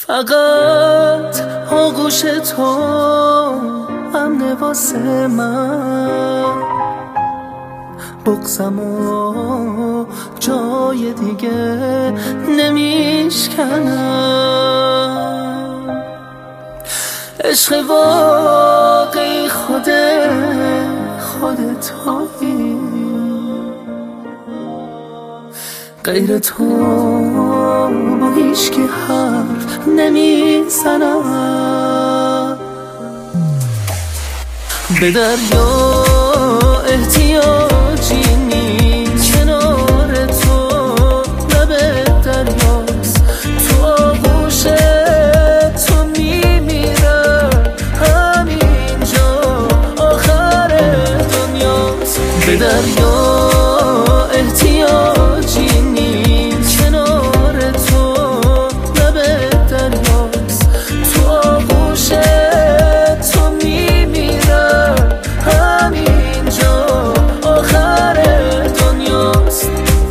فقط آغوش تو امنه واسه من، بغضمو جای دیگه نمیشکنم. عشق واقعی خودتایی، غیر تو با هیچکی حرف نمیزنم. به دریا احتیاجی نیست، کنار تو لب دریاست، تو آغوش تو میمیرم، همینجا آخر دنیاست. به دریا احتیاجی نیست، کنار تو لب دریاست، تو آغوش تو میمیرم، همینجا آخر دنیاست.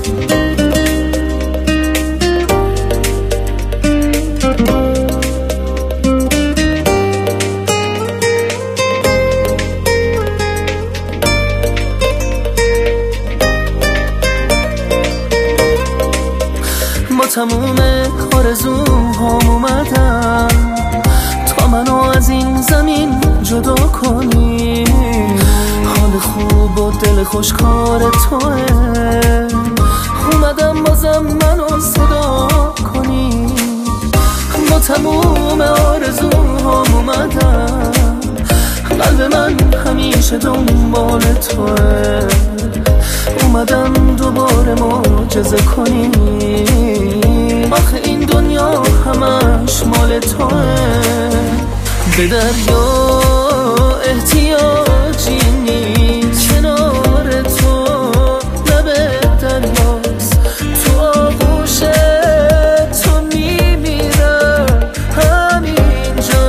با تموم آرزوهام اومدم تا منو از این زمین جدا کنی. حال خوب و دل خوشکار توه، اومدم بازم منو صدا کنی. با تموم آرزوهام اومدم، قلب من همیشه دنبال توه، اومدم دوباره معجزه کنی. آخه این دنیا همش مال توه. به دریا احتیاجی نیست، کنار تو لب دریاست، تو آغوش تو میمیرم، همینجا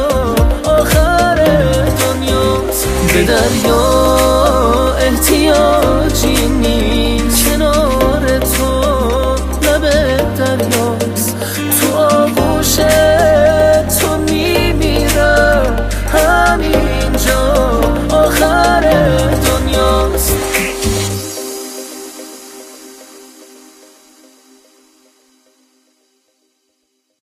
آخر دنیاست. به دریا احتیاجی